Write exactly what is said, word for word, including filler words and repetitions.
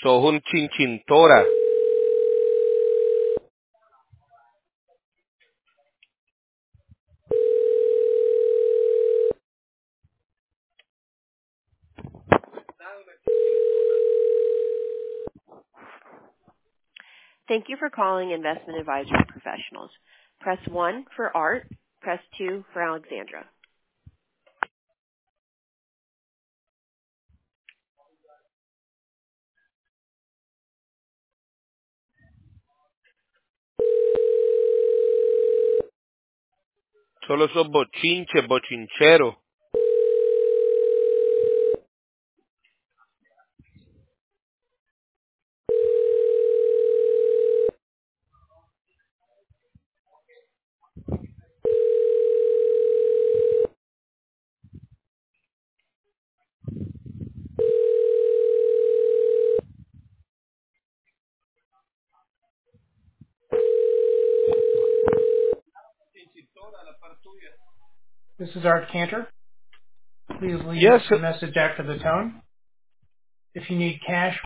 Sos un chinchintora. Thank you for calling Investment Advisory Professionals. Press one for Art. Press two for Alexandra. Solo sos bochinche, bochinchero. This is Art Cantor. Please leave Yes, a message after the tone. If you need cash